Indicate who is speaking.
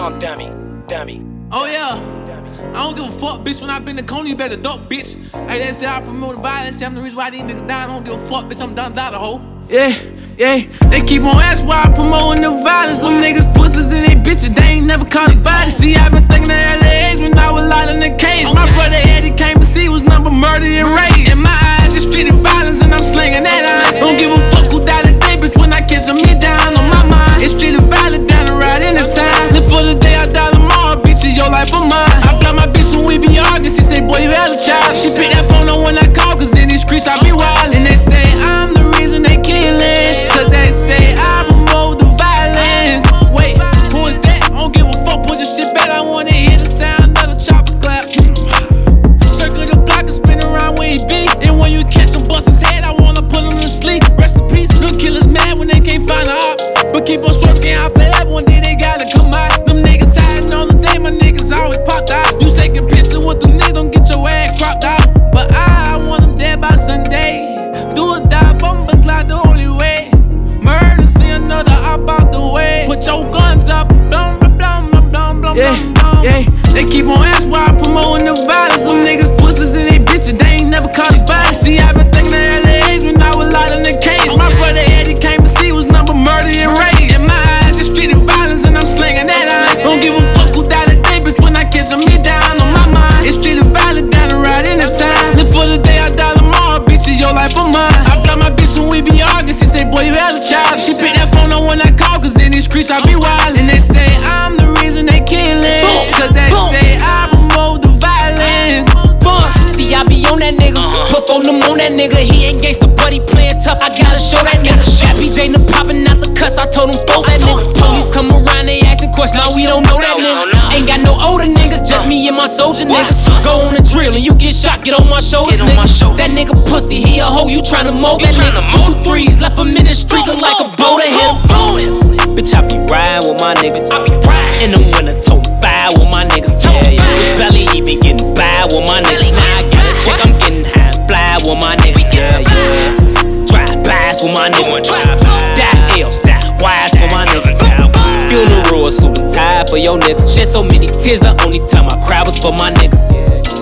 Speaker 1: Dummy.
Speaker 2: Oh yeah, I don't give a fuck, bitch. When I been to Coney, you better duck, bitch. Hey, they say I promote violence. Say I'm the reason why these niggas die. I don't give a fuck, bitch. I'm done without a hoe. Yeah. They keep on asking why I promoting the violence. Them niggas pussies and they bitches. They ain't never caught it body. See, I been thinking at early age when I was locked in the cage. My brother Eddie came to see was number murder and rage. In my eyes, just street violence and I'm slinging that eye. Don't give a fuck who died today, bitch. When I catch me down on my mind, it's street violence down the ride in the time. Live for the day I die tomorrow, bitch. It's your life or mine. I block my bitch when we be arguing. She say, boy, you hella child. She pick that phone up when I call, cause in these streets I be wild. And they say I'm the reason they killing, cause they say I promote the violence. Wait, who is that? I don't give a fuck, push your shit back. I wanna hear the sound of the choppers clap. Circle the block and spin around where he be. And when you catch him bust his head, I wanna put him to sleep. Rest in peace. Little killers mad when they can't find the ops, but keep on stroking out forever. One day they gotta come out. Them niggas hiding on the day, my niggas always popped out. You taking pictures with them niggas, don't get your ass cropped out. But I want them dead by Sunday. Do or die, bomba cloud the only way. Murder, see another up out the way. Put your guns up, blum, blum, blum, blum, blum, yeah. They keep on asking why I promoting the violence. Them niggas pussies and they bitches, they ain't never caught it by. See, I been thinking at early age when I was locked in the cage. My brother Eddie came to see was number murder and rage. In my eyes, just street violence and I'm slinging that eye. Don't give a fuck who died today, bitch. When I catch me down on my mind, it's street violence down the ride in the time. Live for the day I die tomorrow, bitch. It's your life or mine. I block my bitch when we be arguing. She say, boy, you hella child. She pick that phone up when I call, cause in these streets I be wild. And they say I'm the reason they killing, cause they say I promote the violence.
Speaker 3: See, I be on that nigga, put on them on that nigga. He ain't gangsta, but he playin' tough. I gotta show that nigga. Got BJ to poppin' out the cuss. I told him throw that nigga. Police come around, they asking questions. Now we don't know that nigga. Ain't got no older niggas, just me and my soldier niggas. Go on the drill and you get shot, get on my shoulders, nigga. That nigga pussy, he a hoe, you tryna mold that nigga. 2 3s, left him in the streets, look like a boat to hit him. Bitch, I be riding with my niggas. In the winter, toting by with my niggas. Yeah. Bitch, barely even getting by with my niggas. Now I got a check, I'm getting high, fly with my niggas. Yeah. Drive bys with my niggas. Die L's, die Y's for my niggas. Funeral, suit and tie for your niggas. Shed so many tears, the only time I cry was for my niggas.